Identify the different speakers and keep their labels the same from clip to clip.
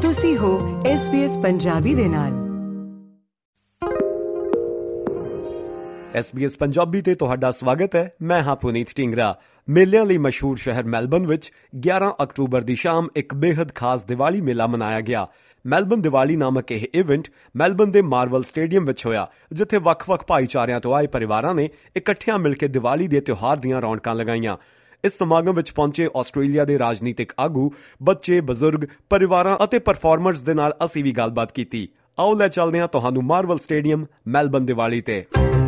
Speaker 1: ਤੁਸੀਂ ਹੋ SBS ਪੰਜਾਬੀ ਦੇ ਨਾਲ।
Speaker 2: SBS ਪੰਜਾਬੀ ਤੇ ਤੁਹਾਡਾ ਸਵਾਗਤ ਹੈ। ਮੈਂ ਹਾਂ ਪੁਨੀਤ ਢਿੰਗਰਾ। ਮੇਲਿਆਂ ਲਈ ਮਸ਼ਹੂਰ ਸ਼ਹਿਰ ਮੈਲਬਨ ਵਿੱਚ 11 ਅਕਤੂਬਰ ਦੀ ਸ਼ਾਮ ਇੱਕ ਬੇਹੱਦ ਖਾਸ ਦੀਵਾਲੀ ਮੇਲਾ ਮਨਾਇਆ ਗਿਆ। ਮੈਲਬਨ ਦੀਵਾਲੀ ਨਾਮਕ ਇਹ ਇਵੈਂਟ ਮੈਲਬਨ ਦੇ ਮਾਰਵਲ ਸਟੇਡੀਅਮ ਵਿੱਚ ਹੋਇਆ, ਜਿੱਥੇ ਵੱਖ-ਵੱਖ ਭਾਈਚਾਰਿਆਂ ਤੋਂ ਆਏ ਪਰਿਵਾਰਾਂ ਨੇ ਇਕੱਠਿਆਂ ਮਿਲ ਕੇ ਦੀਵਾਲੀ ਦੇ ਤਿਉਹਾਰ ਦੀਆਂ ਰੌਣਕਾਂ ਲਗਾਈਆਂ। ਇਸ ਸਮਾਗਮ ਵਿੱਚ ਪਹੁੰਚੇ ਆਸਟ੍ਰੇਲੀਆ ਦੇ ਰਾਜਨੀਤਿਕ ਆਗੂ, ਬੱਚੇ, ਬਜ਼ੁਰਗ, ਪਰਿਵਾਰਾਂ ਅਤੇ ਪਰਫਾਰਮਰਸ ਦੇ ਨਾਲ ਅਸੀਂ ਵੀ ਗੱਲਬਾਤ ਕੀਤੀ। ਆਓ ਲੈ ਚੱਲਦੇ ਹਾਂ ਤੁਹਾਨੂੰ ਮਾਰਵਲ ਸਟੇਡੀਅਮ ਮੈਲਬਨ ਦੀਵਾਲੀ ਤੇ।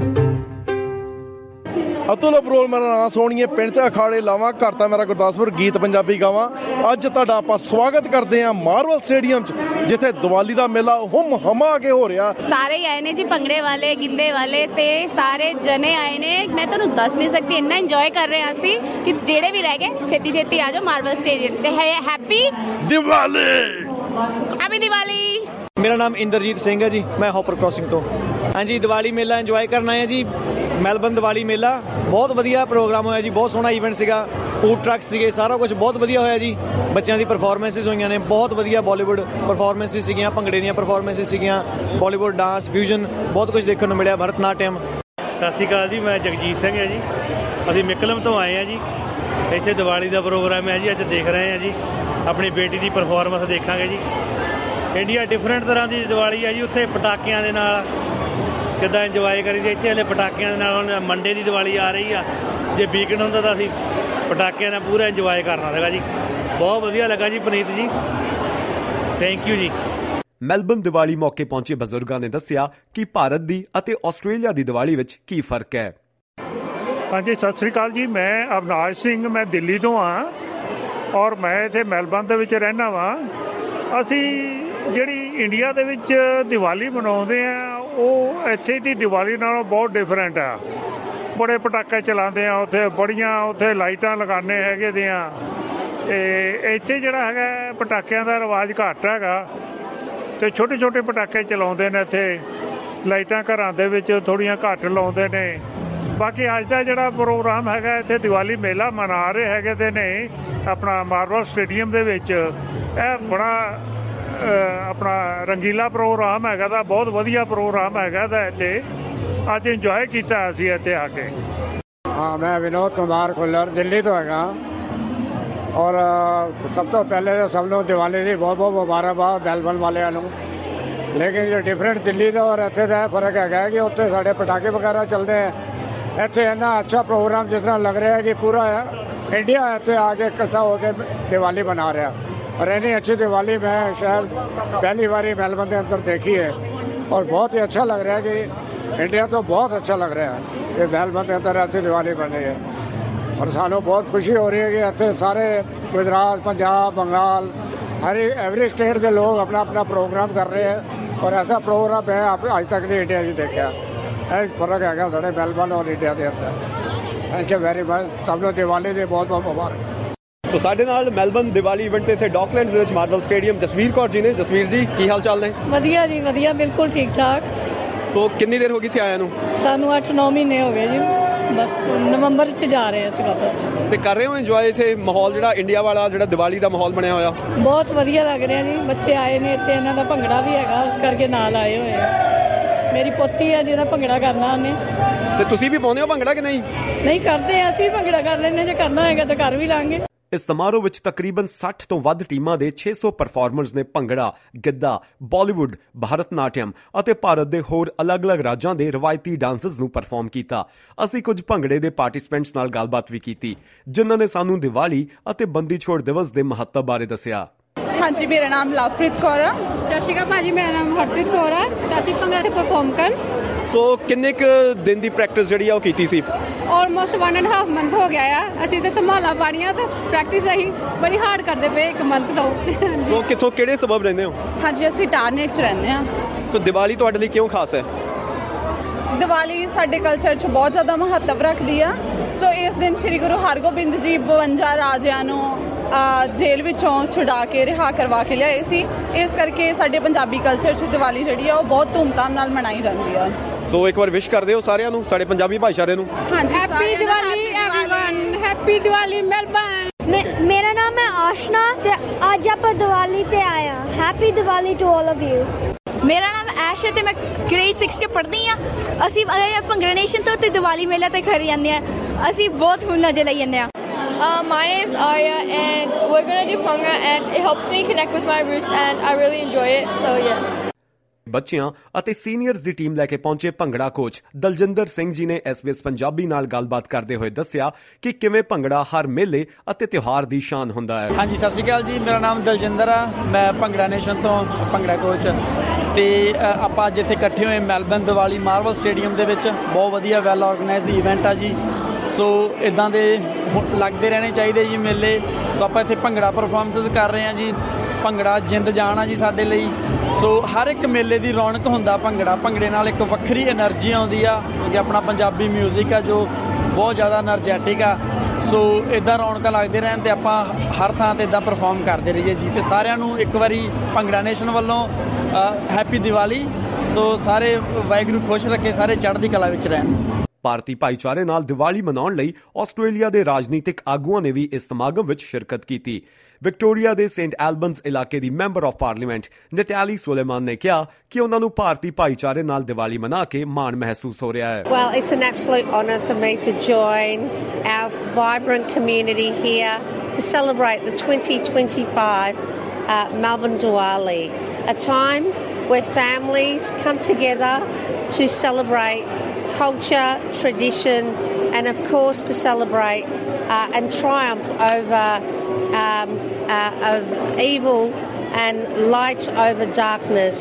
Speaker 3: ਅਤੁਲ ਅਬਰੋਲ ਮੇਰਾ ਨਾਂ, ਸੋਹਣੀਏ ਪਿੰਡ 'ਚ ਅਖਾੜੇ ਲਾਵਾਂ, ਘਰ ਤਾਂ ਮੇਰਾ ਗੁਰਦਾਸਪੁਰ, ਗੀਤ ਪੰਜਾਬੀ ਗਾਵਾਂ। ਅੱਜ ਤੁਹਾਡਾ ਆਪਾਂ ਸਵਾਗਤ ਕਰਦੇ ਹਾਂ ਮਾਰਵਲ ਸਟੇਡੀਅਮ 'ਚ, ਜਿੱਥੇ ਦੀਵਾਲੀ ਦਾ ਮੇਲਾ ਹੁਮ ਹਮਾ ਕੇ ਹੋ ਰਿਹਾ।
Speaker 4: ਸਾਰੇ ਆਏ ਨੇ ਜੀ, ਭੰਗੜੇ ਵਾਲੇ, ਗਿੱਧੇ ਵਾਲੇ ਤੇ ਸਾਰੇ ਜਣੇ ਆਏ ਨੇ। ਮੈਂ ਤੁਹਾਨੂੰ ਦੱਸ ਨਹੀਂ ਸਕਦੀ, ਇੰਨਾ ਇੰਜੋਏ ਕਰ ਰਹੇ ਹਾਂ ਅਸੀਂ ਕਿ ਜਿਹੜੇ ਵੀ ਰਹਿ ਗਏ ਛੇਤੀ ਛੇਤੀ ਆ ਜਾਓ ਮਾਰਵਲ ਸਟੇਡੀਅਮ ਤੇ। ਹੈਪੀ
Speaker 3: ਦੀਵਾਲੀ।
Speaker 4: ਹੈਪੀ ਦੀਵਾਲੀ।
Speaker 5: ਮੇਰਾ ਨਾਮ ਇੰਦਰਜੀਤ ਸਿੰਘ ਹੈ ਜੀ, ਮੈਂ ਹੋਪਰ ਕ੍ਰੋਸਿੰਗ ਤੋਂ। ਹਾਂਜੀ, ਦੀਵਾਲੀ ਮੇਲਾ ਇੰਜੋਏ ਕਰਨ ਆਏ ਜੀ। ਮੈਲਬਨ ਦੀਵਾਲੀ ਮੇਲਾ ਬਹੁਤ ਵਧੀਆ ਪ੍ਰੋਗਰਾਮ ਹੋਇਆ ਜੀ, ਬਹੁਤ ਸੋਹਣਾ ਇਵੈਂਟ ਸੀਗਾ। ਫੂਡ ਟਰੱਕਸ ਸੀਗੇ, ਸਾਰਾ ਕੁਝ ਬਹੁਤ ਵਧੀਆ ਹੋਇਆ ਜੀ। ਬੱਚਿਆਂ ਦੀ ਪਰਫਾਰਮੈਂਸਿਸ ਹੋਈਆਂ ਨੇ, ਬਹੁਤ ਵਧੀਆ ਬਾਲੀਵੁੱਡ ਪਰਫਾਰਮੈਂਸਿਸ ਸੀਗੀਆਂ, ਭੰਗੜੇ ਦੀਆਂ ਪਰਫਾਰਮੈਂਸਿਸ ਸੀਗੀਆਂ, ਬਾਲੀਵੁੱਡ ਡਾਂਸ, ਫਿਊਜ਼ਨ, ਬਹੁਤ ਕੁਝ ਦੇਖਣ ਨੂੰ ਮਿਲਿਆ, ਭਰਤਨਾਟਿਅਮ।
Speaker 6: ਸਤਿ ਸ਼੍ਰੀ ਅਕਾਲ ਜੀ, ਮੈਂ ਜਗਜੀਤ ਸਿੰਘ ਹੈ ਜੀ। ਅਸੀਂ ਮਿਕਲਮ ਤੋਂ ਆਏ ਹਾਂ ਜੀ। ਇੱਥੇ ਦੀਵਾਲੀ ਦਾ ਪ੍ਰੋਗਰਾਮ ਹੈ ਜੀ, ਅੱਜ ਦੇਖ ਰਹੇ ਹਾਂ ਜੀ। ਆਪਣੀ ਬੇਟੀ ਦੀ ਪਰਫਾਰਮੈਂਸ ਦੇਖਾਂਗੇ ਜੀ। ਇੰਡੀਆ ਡਿਫਰੈਂਟ ਤਰ੍ਹਾਂ ਦੀ ਦੀਵਾਲੀ ਹੈ ਜੀ। ਉੱਥੇ ਪਟਾਕਿਆਂ ਦੇ ਨਾਲ ਕਿੱਦਾਂ ਇੰਜੋਏ ਕਰੀਦੇ, ਇੱਥੇ ਹਲੇ ਪਟਾਕਿਆਂ ਦੇ ਨਾਲ। ਹੁਣ ਮੰਡੇ ਦੀ ਦੀਵਾਲੀ ਆ ਰਹੀ ਆ, ਜੇ ਵੀਕਐਂਡ ਹੁੰਦਾ ਤਾਂ ਅਸੀਂ ਪਟਾਕਿਆਂ ਨਾਲ ਪੂਰਾ ਇੰਜੋਏ ਕਰਨਾ ਸੀਗਾ ਜੀ। ਬਹੁਤ ਵਧੀਆ ਲੱਗਾ ਜੀ ਪੁਨੀਤ ਜੀ, ਥੈਂਕ ਯੂ ਜੀ।
Speaker 2: ਮੈਲਬਨ ਦੀਵਾਲੀ ਮੌਕੇ ਪਹੁੰਚੇ ਬਜ਼ੁਰਗਾਂ ਨੇ ਦੱਸਿਆ ਕਿ ਭਾਰਤ ਦੀ ਅਤੇ ਆਸਟ੍ਰੇਲੀਆ ਦੀ ਦੀਵਾਲੀ ਵਿੱਚ ਕੀ ਫਰਕ ਹੈ।
Speaker 7: ਹਾਂਜੀ, ਸਤਿ ਸ਼੍ਰੀ ਅਕਾਲ ਜੀ। ਮੈਂ ਅਵਨਾਸ਼ ਸਿੰਘ, ਮੈਂ ਦਿੱਲੀ ਤੋਂ ਹਾਂ ਔਰ ਮੈਂ ਇੱਥੇ ਮੈਲਬਨ ਦੇ ਵਿੱਚ ਰਹਿੰਦਾ ਵਾਂ। ਅਸੀਂ ਜਿਹੜੀ ਇੰਡੀਆ ਦੇ ਵਿੱਚ ਦੀਵਾਲੀ ਮਨਾਉਂਦੇ ਆ, ਉਹ ਇੱਥੇ ਦੀ ਦੀਵਾਲੀ ਨਾਲੋਂ ਬਹੁਤ ਡਿਫਰੈਂਟ ਆ। ਬੜੇ ਪਟਾਕੇ ਚਲਾਉਂਦੇ ਆ, ਉੱਥੇ ਲਾਈਟਾਂ ਲਗਾਉਂਦੇ ਹੈਗੇ ਦੀਆਂ। ਅਤੇ ਇੱਥੇ ਜਿਹੜਾ ਹੈਗਾ ਪਟਾਕਿਆਂ ਦਾ ਰਿਵਾਜ ਘੱਟ ਹੈਗਾ ਅਤੇ ਛੋਟੇ ਛੋਟੇ ਪਟਾਕੇ ਚਲਾਉਂਦੇ ਨੇ। ਇੱਥੇ ਲਾਈਟਾਂ ਘਰਾਂ ਦੇ ਵਿੱਚ ਥੋੜ੍ਹੀਆਂ ਘੱਟ ਲਾਉਂਦੇ ਨੇ। ਬਾਕੀ ਅੱਜ ਦਾ ਜਿਹੜਾ ਪ੍ਰੋਗਰਾਮ ਹੈਗਾ, ਇੱਥੇ ਦੀਵਾਲੀ ਮੇਲਾ ਮਨਾ ਰਹੇ ਹੈਗੇ ਤੇ ਨੇ ਆਪਣਾ ਮਾਰਵਲ ਸਟੇਡੀਅਮ ਦੇ ਵਿੱਚ। ਇਹ ਬੜਾ ਆਪਣਾ ਰੰਗੀਲਾ ਪ੍ਰੋਗਰਾਮ ਹੈਗਾ ਦਾ, ਬਹੁਤ ਵਧੀਆ ਪ੍ਰੋਗਰਾਮ ਹੈਗਾ ਦਾ। ਇੱਥੇ ਅੱਜ ਇੰਜੋਏ ਕੀਤਾ ਅਸੀਂ ਇੱਥੇ ਆ ਕੇ।
Speaker 8: ਹਾਂ, ਮੈਂ ਵਿਨੋਦ ਕੁਮਾਰ ਖੁੱਲਰ ਦਿੱਲੀ ਤੋਂ ਹੈਗਾ ਔਰ ਸਭ ਤੋਂ ਪਹਿਲੇ ਤਾਂ ਸਭ ਨੂੰ ਦੀਵਾਲੀ ਦੀ ਬਹੁਤ ਬਹੁਤ ਮੁਬਾਰਕਬਾਦ ਮੈਲਬਨ ਵਾਲਿਆਂ ਨੂੰ। ਲੇਕਿਨ ਜੋ ਡਿਫਰੈਂਟ ਦਿੱਲੀ ਦਾ ਔਰ ਇੱਥੇ ਦਾ ਫਰਕ ਹੈਗਾ ਕਿ ਉੱਥੇ ਸਾਡੇ ਪਟਾਕੇ ਵਗੈਰਾ ਚੱਲਦੇ ਹੈ। ਇੱਥੇ ਇੰਨਾ ਅੱਛਾ ਪ੍ਰੋਗਰਾਮ ਜਿਸ ਤਰ੍ਹਾਂ ਲੱਗ ਰਿਹਾ ਹੈ ਕਿ ਪੂਰਾ ਇੰਡੀਆ ਇੱਥੇ ਆ ਕੇ ਇਕੱਠਾ ਹੋ ਕੇ ਦੀਵਾਲੀ ਮਨਾ ਰਿਹਾ। और इतनी अच्छी दिवाली मैं शायद पहली बार ही मेलबर्न के अंदर देखी है और बहुत ही अच्छा लग रहा है कि इंडिया तो बहुत अच्छा लग रहा है कि मेलबर्न के अंदर ऐसी दिवाली बन रही है। और सानू बहुत खुशी हो रही है कि इतने सारे गुजरात, पंजाब, बंगाल, एवरी स्टेट के लोग अपना अपना प्रोग्राम कर रहे हैं और ऐसा प्रोग्राम मैं अज तक नहीं इंडिया जी देखा। यह फर्क है साढ़े मेलबर्न और इंडिया के अंदर। Thank you very much. सब लोग दिवाली के बहुत बहुत मुबारक।
Speaker 2: ਸੋ ਸਾਡੇ ਨਾਲ ਮੈਲਬਨ ਦੀਵਾਲੀ ਇਵੈਂਟ ਤੇ ਇੱਥੇ ਡੌਕਲੈਂਡਸ ਦੇ ਵਿੱਚ ਮਾਰਵਲ ਸਟੇਡੀਅਮ ਜਸਵੀਰ ਕੌਰ ਜੀ ਨੇ। ਜਸਵੀਰ ਜੀ, ਕੀ ਹਾਲ ਚਾਲ ਨੇ?
Speaker 9: ਵਧੀਆ ਜੀ, ਵਧੀਆ, ਬਿਲਕੁਲ ਠੀਕ ਠਾਕ।
Speaker 2: ਸੋ ਕਿੰਨੀ ਦੇਰ ਹੋ ਗਈ ਇੱਥੇ ਆਇਆ ਨੂੰ?
Speaker 9: ਸਾਨੂੰ 8-9 ਮਹੀਨੇ ਹੋ ਗਏ ਜੀ। ਬਸ ਨਵੰਬਰ 'ਚ ਜਾ ਰਹੇ ਅਸੀਂ ਵਾਪਸ।
Speaker 2: ਤੇ ਕਰ ਰਹੇ ਹੋ ਇੰਜੋਏ ਇੱਥੇ ਮਾਹੌਲ ਜਿਹੜਾ ਇੰਡੀਆ ਵਾਲਾ, ਜਿਹੜਾ ਦੀਵਾਲੀ ਦਾ ਮਾਹੌਲ ਬਣਿਆ ਹੋਇਆ?
Speaker 9: ਬਹੁਤ ਵਧੀਆ ਲੱਗ ਰਿਹਾ ਜੀ। ਬੱਚੇ ਆਏ ਨੇ ਇੱਥੇ, ਇਹਨਾਂ ਦਾ ਭੰਗੜਾ ਵੀ ਹੈਗਾ, ਉਸ ਕਰਕੇ ਨਾਲ ਆਏ ਹੋਏ ਆ। ਮੇਰੀ ਪੋਤੀ ਆ ਜਿਹਦਾ ਭੰਗੜਾ ਕਰਨਾ ਉਹਨੇ।
Speaker 2: ਤੇ ਤੁਸੀਂ ਵੀ ਪਾਉਂਦੇ ਹੋ ਭੰਗੜਾ ਕਿ ਨਹੀਂ?
Speaker 9: ਨਹੀਂ ਕਰਦੇ, ਅਸੀਂ ਵੀ ਭੰਗੜਾ ਕਰ ਲੈਂਦੇ। ਜੇ ਕਰਨਾ ਹੋਏਗਾ ਤਾਂ ਕਰ ਵੀ ਲਾਂਗੇ।
Speaker 2: ਇਸ ਸਮਾਰੋਹ ਵਿੱਚ ਤਕਰੀਬਨ 60 ਤੋਂ ਵੱਧ ਟੀਮਾਂ ਦੇ 600 ਪਰਫਾਰਮਰਸ ਨੇ ਭੰਗੜਾ, ਗਿੱਧਾ, ਬਾਲੀਵੁੱਡ, ਭਰਤਨਾਟਿਅਮ ਅਤੇ ਭਾਰਤ ਦੇ ਹੋਰ ਅਲੱਗ-ਅਲੱਗ ਰਾਜਾਂ ਦੇ ਰਵਾਇਤੀ ਡਾਂਸਸ ਨੂੰ ਪਰਫਾਰਮ ਕੀਤਾ। ਅਸੀਂ ਕੁਝ ਭੰਗੜੇ ਦੇ ਪਾਰਟਿਸਪੈਂਟਸ ਨਾਲ ਗੱਲਬਾਤ ਵੀ ਕੀਤੀ, ਜਿਨ੍ਹਾਂ ਨੇ ਸਾਨੂੰ ਦੀਵਾਲੀ ਅਤੇ ਬੰਦੀ ਛੋੜ ਦਿਵਸ ਦੇ ਮਹੱਤਵ ਬਾਰੇ ਦੱਸਿਆ।
Speaker 10: ਹਾਂਜੀ, ਮੇਰਾ ਨਾਮ ਲਵਪ੍ਰੀਤ ਕੌਰ ਆ।
Speaker 11: ਸਤਿ ਸ਼੍ਰੀ ਅਕਾਲ ਭਾਜੀ, ਮੇਰਾ ਨਾਮ ਹਰਪ੍ਰੀਤ ਕੌਰ ਆ। ਅਸੀਂ ਭੰਗੜਾ ਤੇ ਪਰਫਾਰਮ ਕਰਨ।
Speaker 2: ਸੋ ਕਿੰਨੇ ਕੁ ਦਿਨ ਦੀ ਪ੍ਰੈਕਟਿਸ ਜਿਹੜੀ ਆ ਉਹ ਕੀਤੀ ਸੀ?
Speaker 11: ਆਲਮੋਸਟ 1.5 ਮੰਥ ਹੋ ਗਿਆ ਆ। ਅਸੀਂ ਤੇ ਧਮਾਲਾ ਪਾਣੀਆਂ ਤੇ ਪ੍ਰੈਕਟਿਸ ਅਸੀਂ ਬੜੀ ਹਾਰਡ ਕਰਦੇ ਪਏ 1 ਮੰਥ ਤੋਂ।
Speaker 2: ਸੋ ਕਿੱਥੋਂ, ਕਿਹੜੇ ਸਬਬ ਰਹਿੰਦੇ ਹੋ?
Speaker 10: ਹਾਂਜੀ, ਅਸੀਂ ਟਾਰਨੇਟ 'ਚ ਰਹਿੰਦੇ ਹਾਂ।
Speaker 2: ਸੋ ਦੀਵਾਲੀ ਤੁਹਾਡੇ ਲਈ ਕਿਉਂ ਖਾਸ ਹੈ?
Speaker 10: ਦੀਵਾਲੀ ਸਾਡੇ ਕਲਚਰ 'ਚ ਬਹੁਤ ਜ਼ਿਆਦਾ ਮਹੱਤਵ ਰੱਖਦੀ ਆ। ਸੋ ਇਸ ਦਿਨ ਸ਼੍ਰੀ ਗੁਰੂ ਹਰਗੋਬਿੰਦ ਜੀ 52 ਰਾਜਿਆਂ ਨੂੰ ਜੇਲ੍ਹ ਵਿੱਚੋਂ ਛੁਡਾ ਕੇ ਰਿਹਾ ਕਰਵਾ ਕੇ ਲਿਆਏ ਸੀ। ਇਸ ਕਰਕੇ ਸਾਡੇ ਪੰਜਾਬੀ ਕਲਚਰ 'ਚ ਦੀਵਾਲੀ ਜਿਹੜੀ ਆ ਉਹ ਬਹੁਤ ਧੂਮਧਾਮ ਨਾਲ ਮਨਾਈ ਜਾਂਦੀ ਆ।
Speaker 2: ਸੋ ਇੱਕ ਵਾਰ ਵਿਸ਼ ਕਰਦੇ ਹੋ ਸਾਰਿਆਂ ਨੂੰ, ਸਾਡੇ ਪੰਜਾਬੀ ਭਾਈਚਾਰੇ ਨੂੰ।
Speaker 11: ਹਾਂਜੀ, happy Diwali everyone, happy Diwali Melbourne.
Speaker 12: ਮੇਰਾ ਮੇਰਾ ਨਾਮ ਹੈ ਆਸ਼ਨਾ ਤੇ ਅੱਜ ਆਪਾਂ ਦੀਵਾਲੀ ਤੇ ਆਏ ਹਾਂ। Happy Diwali to all of you.
Speaker 13: ਮੇਰਾ ਨਾਮ ਐਸ਼ ਹੈ ਤੇ ਮੈਂ ਗ੍ਰੇਡ 6 'ਚ ਪੜ੍ਹਦੀ ਹਾਂ। ਅਸੀਂ ਭੰਗੜਾ ਨੇਸ਼ਨ ਤੋਂ ਤੇ ਦੀਵਾਲੀ ਮੇਲਾ ਤੇ ਖਰੀ ਜਾਂਦੇ ਹਾਂ। ਅਸੀਂ ਬਹੁਤ ਫੁੱਲ ਨਜ਼ਰ ਲਈ ਜਾਂਦੇ ਹਾਂ।
Speaker 14: My name is Arya and we're going to do Bhangra and it helps me connect with my roots and I really enjoy it, so yeah.
Speaker 2: ਬੱਚਿਆਂ ਅਤੇ ਸੀਨੀਅਰਸ ਦੀ ਟੀਮ ਲੈ ਕੇ ਪਹੁੰਚੇ ਭੰਗੜਾ ਕੋਚ ਦਲਜਿੰਦਰ ਸਿੰਘ ਜੀ ਨੇ SBS ਪੰਜਾਬੀ ਨਾਲ ਗੱਲਬਾਤ ਕਰਦੇ ਹੋਏ ਦੱਸਿਆ ਕਿ ਕਿਵੇਂ ਭੰਗੜਾ ਹਰ ਮੇਲੇ ਅਤੇ ਤਿਉਹਾਰ ਦੀ ਸ਼ਾਨ ਹੁੰਦਾ ਹੈ।
Speaker 5: ਹਾਂਜੀ, ਸਤਿ ਸ਼੍ਰੀ ਅਕਾਲ ਜੀ। ਮੇਰਾ ਨਾਮ ਦਲਜਿੰਦਰ ਆ। ਮੈਂ ਭੰਗੜਾ ਨੇਸ਼ਨ ਤੋਂ ਭੰਗੜਾ ਕੋਚ ਤੇ ਆਪਾਂ ਅੱਜ ਇੱਥੇ ਇਕੱਠੇ ਹੋਏ ਮੈਲਬਨ ਦੀਵਾਲੀ ਮਾਰਵਲ ਸਟੇਡੀਅਮ ਦੇ ਵਿੱਚ। ਬਹੁਤ ਵਧੀਆ ਵੈਲ ਆਰਗੇਨਾਈਜ਼ਡ ਇਵੈਂਟ ਆ ਜੀ। ਸੋ ਇੱਦਾਂ ਦੇ ਲੱਗਦੇ ਰਹਿਣੇ ਚਾਹੀਦੇ ਜੀ ਮੇਲੇ। ਸੋ ਆਪਾਂ ਇੱਥੇ ਭੰਗੜਾ ਪਰਫੋਰਮੈਂਸਿਸ ਕਰ ਰਹੇ ਹਾਂ ਜੀ। ਭੰਗੜਾ ਜਿੰਦ ਜਾਨ ਆ ਜੀ ਸਾਡੇ ਲਈ। ਸੋ ਹਰ ਇੱਕ ਮੇਲੇ ਦੀ ਰੌਣਕ ਹੁੰਦਾ ਭੰਗੜਾ। ਭੰਗੜੇ ਨਾਲ ਇੱਕ ਵੱਖਰੀ ਐਨਰਜੀ ਆਉਂਦੀ ਆ ਕਿਉਂਕਿ ਆਪਣਾ ਪੰਜਾਬੀ ਮਿਊਜ਼ਿਕ ਆ ਜੋ ਬਹੁਤ ਜ਼ਿਆਦਾ ਐਨਰਜੈਟਿਕ ਆ। ਸੋ ਇੱਦਾਂ ਰੌਣਕਾਂ ਲੱਗਦੇ ਰਹਿਣ ਅਤੇ ਆਪਾਂ ਹਰ ਥਾਂ 'ਤੇ ਇੱਦਾਂ ਪਰਫੋਰਮ ਕਰਦੇ ਰਹੀਏ ਜੀ। ਅਤੇ ਸਾਰਿਆਂ ਨੂੰ ਇੱਕ ਵਾਰੀ ਭੰਗੜਾ ਨੇਸ਼ਨ ਵੱਲੋਂ ਹੈਪੀ ਦੀਵਾਲੀ। ਸੋ ਸਾਰੇ ਵਾਹਿਗੁਰੂ ਖੁਸ਼ ਰੱਖੇ, ਸਾਰੇ ਚੜ੍ਹਦੀ ਕਲਾ ਵਿੱਚ ਰਹਿਣ।
Speaker 2: ਭਾਰਤੀ ਭਾਈਚਾਰੇ ਨਾਲ ਦੀਵਾਲੀ ਮਨਾਉਣ ਲਈ ਆਸਟ੍ਰੇਲੀਆ ਦੇ ਰਾਜਨੀਤਿਕ ਆਗੂਆਂ ਨੇ ਵੀ ਇਸ ਸਮਾਗਮ ਵਿੱਚ ਸ਼ਿਰਕਤ ਕੀਤੀ। ਵਿਕਟੋਰੀਆ ਦੇ ਸੇਂਟ ਐਲਬਨਸ ਇਲਾਕੇ ਦੀ member of parliament Natalie Suleyman ਨੇ ਕਿਹਾ ਕਿ ਉਹਨਾਂ ਨੂੰ ਭਾਰਤੀ ਭਾਈਚਾਰੇ ਨਾਲ ਦੀਵਾਲੀ ਮਨਾ ਕੇ ਮਾਣ ਮਹਿਸੂਸ ਹੋ ਰਿਹਾ ਹੈ।
Speaker 15: Well, it's an absolute honour for me to join our vibrant community here to celebrate the 2025 Melbourne Diwali, a time where families come together to celebrate culture, tradition, and of course to celebrate and triumph over of evil and light over darkness.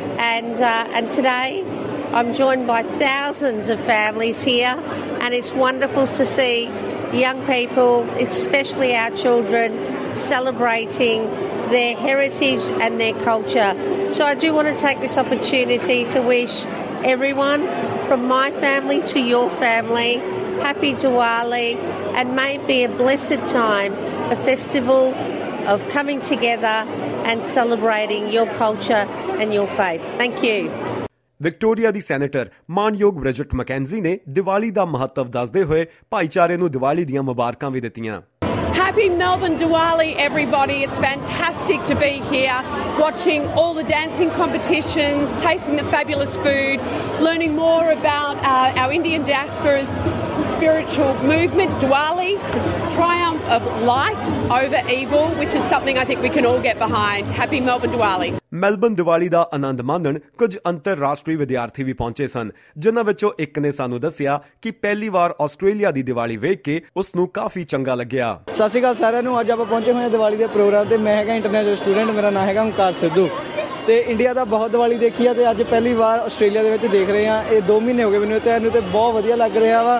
Speaker 15: And today I'm joined by thousands of families here, and it's wonderful to see young people, especially our children, celebrating their heritage and their culture. So I do want to take this opportunity to wish everyone from my family to your family happy Diwali, and may it be a blessed time, a festival of coming together and celebrating your culture and your faith. Thank you.
Speaker 2: Victoria ਦੀ senator ਮਾਨਯੋਗ Bridget McKenzie ਨੇ ਦੀਵਾਲੀ ਦਾ ਮਹੱਤਵ ਦੱਸਦੇ ਹੋਏ ਭਾਈਚਾਰੇ ਨੂੰ ਦੀਵਾਲੀ ਦੀਆਂ ਮੁਬਾਰਕਾਂ ਵੀ ਦਿੱਤੀਆਂ।
Speaker 11: Happy Melbourne Diwali, everybody. It's fantastic to be here, watching all the dancing competitions, tasting the fabulous food, learning more about our Indian diaspora's spiritual movement, Diwali, triumph of light over evil, which is something I think we can all get behind. Happy Melbourne Diwali.
Speaker 2: Melbourne Diwali ਦਾ ਆਨੰਦ ਮਾਣਨ ਕੁਝ ਅੰਤਰਰਾਸ਼ਟਰੀ ਵਿਦਿਆਰਥੀ ਵੀ ਪਹੁੰਚੇ ਸਨ, ਜਿਨ੍ਹਾਂ ਵਿੱਚੋਂ ਇੱਕ ਨੇ ਸਾਨੂੰ ਦੱਸਿਆ ਕਿ ਪਹਿਲੀ ਵਾਰ ਆਸਟ੍ਰੇਲੀਆ ਦੀ ਦੀਵਾਲੀ ਵੇਖ ਕੇ ਉਸ ਨੂੰ ਕਾਫੀ ਚੰਗਾ ਲੱਗਿਆ।
Speaker 5: ਸਤਿ ਸ਼੍ਰੀ ਅਕਾਲ ਸਾਰਿਆਂ ਨੂੰ। ਅੱਜ ਆਪਾਂ ਪਹੁੰਚੇ ਹੋਏ ਹਾਂ ਦੀਵਾਲੀ ਦੇ ਪ੍ਰੋਗਰਾਮ ਤੇ। ਮੈਂ ਹੈਗਾ ਇੰਟਰਨੈਸ਼ਨਲ ਸਟੂਡੈਂਟ, ਮੇਰਾ ਨਾਮ ਹੈਗਾ ਓਮਕਾਰ ਸਿੱਧੂ ਤੇ ਇੰਡੀਆ ਦਾ ਬਹੁਤ ਦੀਵਾਲੀ ਦੇਖੀ ਆ ਤੇ ਅੱਜ ਪਹਿਲੀ ਵਾਰ ਆਸਟ੍ਰੇਲੀਆ ਦੇ ਵਿੱਚ ਦੇਖ ਰਹੇ ਹਾਂ। ਇਹ 2 ਮਹੀਨੇ ਹੋ ਗਏ ਮੈਨੂੰ ਤੇ ਬਹੁਤ ਵਧੀਆ ਲੱਗ ਰਿਹਾ ਵਾ।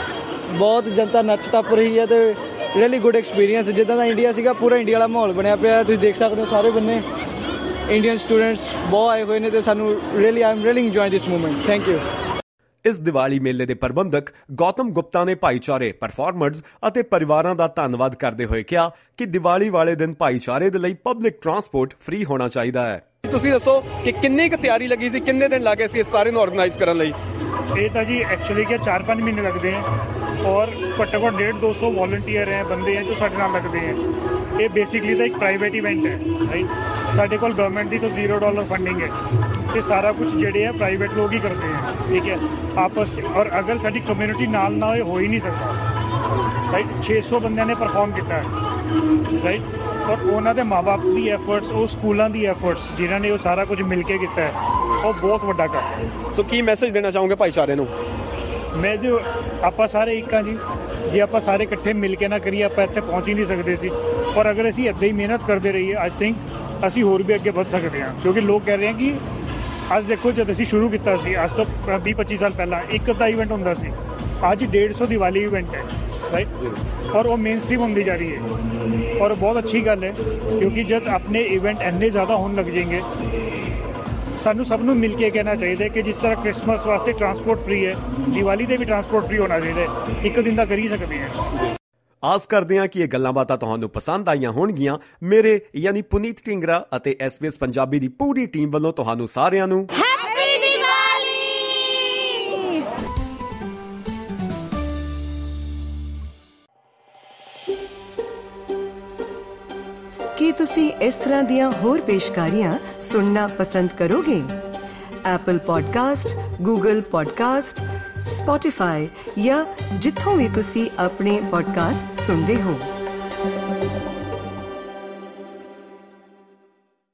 Speaker 5: ਬਹੁਤ ਜਨਤਾ ਨੱਚ ਟੱਪ ਰਹੀ ਹੈ ਤੇ ਰੀਅਲੀ ਗੁੱਡ ਐਕਸਪੀਰੀਅੰਸ। ਜਿੱਦਾਂ ਦਾ ਇੰਡੀਆ ਸੀਗਾ ਪੂਰਾ ਇੰਡੀਆ ਵਾਲਾ ਮਾਹੌਲ ਬਣਿਆ ਪਿਆ। ਤੁਸੀਂ ਦੇਖ ਸਕਦੇ ਹੋ ਸਾਰੇ ਬੰਨੇ ਇੰਡੀਅਨ ਸਟੂਡੈਂਟਸ ਬਹੁਤ ਆਏ ਹੋਏ ਨੇ ਤੇ ਸਾਨੂੰ really I am really enjoying this moment. Thank you.
Speaker 2: ਇਸ ਦੀਵਾਲੀ ਮੇਲੇ ਦੇ ਪ੍ਰਬੰਧਕ ਗੌਤਮ ਗੁਪਤਾ ਨੇ ਭਾਈਚਾਰੇ, ਪਰਫਾਰਮਰਜ਼ ਅਤੇ ਪਰਿਵਾਰਾਂ ਦਾ ਧੰਨਵਾਦ ਕਰਦੇ ਹੋਏ ਕਿਹਾ ਕਿ ਦੀਵਾਲੀ ਵਾਲੇ ਦਿਨ ਭਾਈਚਾਰੇ ਦੇ ਲਈ ਪਬਲਿਕ ਟਰਾਂਸਪੋਰਟ ਫ੍ਰੀ ਹੋਣਾ ਚਾਹੀਦਾ ਹੈ।
Speaker 3: ਤੁਸੀਂ ਦੱਸੋ ਕਿ ਕਿੰਨੀ ਕੁ ਤਿਆਰੀ ਲੱਗੀ ਸੀ, ਕਿੰਨੇ ਦਿਨ ਲੱਗੇ ਸੀ ਇਸ ਸਾਰੇ ਨੂੰ ਆਰਗੇਨਾਈਜ਼ ਕਰਨ ਲਈ?
Speaker 7: ਇਹ ਤਾਂ ਜੀ ਐਕਚੁਅਲੀ ਕਿ 4-5 ਮਹੀਨੇ ਲੱਗਦੇ ਹੈ ਔਰ ਘੱਟੋ ਘੱਟ 150-200 ਵॉलੰਟੀਅਰ ਹੈ, ਬੰਦੇ ਹੈ ਜੋ ਸਾਡੇ ਨਾਲ ਲੱਗਦੇ ਹੈ। ਇਹ ਬੇਸਿਕਲੀ ਤਾਂ ਇੱਕ ਪ੍ਰਾਈਵੇਟ ਇਵੈਂਟ ਹੈ, ਰਾਈਟ। ਸਾਡੇ ਕੋਲ ਗਵਰਨਮੈਂਟ ਦੀ ਤਾਂ $0 ਫੰਡਿੰਗ ਹੈ ਤੇ ਸਾਰਾ ਕੁਝ ਜਿਹੜੇ ਹੈ ਪ੍ਰਾਈਵੇਟ ਲੋਕ ਹੀ ਕਰਦੇ ਹੈ, ਠੀਕ ਹੈ, ਆਪਸ 'ਚ। ਔਰ ਅਗਰ ਸਾਡੀ ਕਮਿਊਨਿਟੀ ਨਾਲ ਨਾ ਹੋਏ ਹੋ ਹੀ ਨਹੀਂ ਸਕਦਾ, ਰਾਈਟ। 600 ਬੰਦਿਆਂ ਨੇ ਪਰਫਾਰਮ ਕੀਤਾ ਹੈ, ਰਾਈਟ। ਔਰ ਉਹਨਾਂ ਦੇ ਮਾਂ-ਬਾਪ ਦੀ ਐਫਰਟਸ, ਉਹ ਸਕੂਲਾਂ ਦੀ ਐਫਰਟਸ ਜਿਨ੍ਹਾਂ ਨੇ ਉਹ ਸਾਰਾ ਕੁਝ ਮਿਲ ਕੇ ਕੀਤਾ ਹੈ, ਉਹ ਬਹੁਤ ਵੱਡਾ ਕੰਮ ਹੈ।
Speaker 3: ਸੋ ਕੀ ਮੈਸੇਜ ਦੇਣਾ ਚਾਹੋਗੇ ਭਾਈਚਾਰੇ ਨੂੰ?
Speaker 7: ਮੈਂ ਜੋ ਆਪਾਂ ਸਾਰੇ ਇੱਕ ਹਾਂ ਜੀ। ਜੇ ਆਪਾਂ ਸਾਰੇ ਇਕੱਠੇ ਮਿਲ ਕੇ ਨਾ ਕਰੀਏ ਆਪਾਂ ਇੱਥੇ ਪਹੁੰਚ ਹੀ ਨਹੀਂ ਸਕਦੇ ਸੀ। ਔਰ ਅਗਰ ਅਸੀਂ ਇੱਦਾਂ ਹੀ ਮਿਹਨਤ ਕਰਦੇ ਰਹੀਏ, ਆਈ ਥਿੰਕ ਅਸੀਂ ਹੋਰ ਵੀ ਅੱਗੇ ਵੱਧ ਸਕਦੇ ਹਾਂ। ਕਿਉਂਕਿ ਲੋਕ ਕਹਿ ਰਹੇ ਆ ਕਿ ਅੱਜ ਦੇਖੋ, ਜਦ ਅਸੀਂ ਸ਼ੁਰੂ ਕੀਤਾ ਸੀ ਅੱਜ ਤੋਂ 20-25 ਸਾਲ ਪਹਿਲਾਂ ਇੱਕ ਅੱਧਾ ਇਵੈਂਟ ਹੁੰਦਾ ਸੀ, ਅੱਜ 150 ਦੀਵਾਲੀ ਇਵੈਂਟ ਹੈ, ਰਾਈਟ। ਔਰ ਉਹ ਮੇਨ ਸਟ੍ਰੀਮ ਹੁੰਦੀ ਜਾ ਰਹੀ ਹੈ ਔਰ ਬਹੁਤ ਅੱਛੀ ਗੱਲ ਹੈ ਕਿਉਂਕਿ ਜਦ ਆਪਣੇ ਇਵੈਂਟ ਇੰਨੇ ਜ਼ਿਆਦਾ ਹੋਣ ਲੱਗ ਜਾਏंगे, ਸਾਨੂੰ ਸਭ ਨੂੰ ਮਿਲ ਕੇ ਕਹਿਣਾ ਚਾਹੀਦਾ ਕਿ ਜਿਸ ਤਰ੍ਹਾਂ ਕ੍ਰਿਸਮਸ ਵਾਸਤੇ ਟਰਾਂਸਪੋਰਟ ਫ੍ਰੀ ਹੈ, ਦੀਵਾਲੀ ਦੇ ਵੀ ਟਰਾਂਸਪੋਰਟ ਫ੍ਰੀ ਹੋਣਾ ਚਾਹੀਦਾ। ਇੱਕ ਦਿਨ ਦਾ ਕਰ ਹੀ ਸਕਦੇ ਹਾਂ।
Speaker 2: ਆਸ ਕਰਦੇ ਹਾਂ ਕਿ ਇਹ ਗੱਲਾਂ ਬਾਤਾਂ ਤੁਹਾਨੂੰ ਪਸੰਦ ਆਈਆਂ ਹੋਣਗੀਆਂ। ਮੇਰੇ ਯਾਨੀ ਪੁਨੀਤ ਢਿੰਗਰਾ ਅਤੇ SBS ਪੰਜਾਬੀ ਦੀ ਪੂਰੀ ਟੀਮ ਵੱਲੋਂ ਤੁਹਾਨੂੰ ਸਾਰਿਆਂ ਨੂੰ
Speaker 13: ਹੈਪੀ ਦੀਵਾਲੀ।
Speaker 1: ਤੁਸੀਂ ਇਸ ਤਰ੍ਹਾਂ ਦੀਆਂ ਹੋਰ ਪੇਸ਼ਕਾਰੀਆਂ ਸੁਣਨਾ ਪਸੰਦ ਕਰੋਗੇ? Apple podcast, Google podcast, Spotify ਜਾਂ ਜਿੱਥੋਂ ਵੀ ਤੁਸੀਂ ਆਪਣੇ ਪੋਡਕਾਸਟ ਸੁਣਦੇ ਹੋ।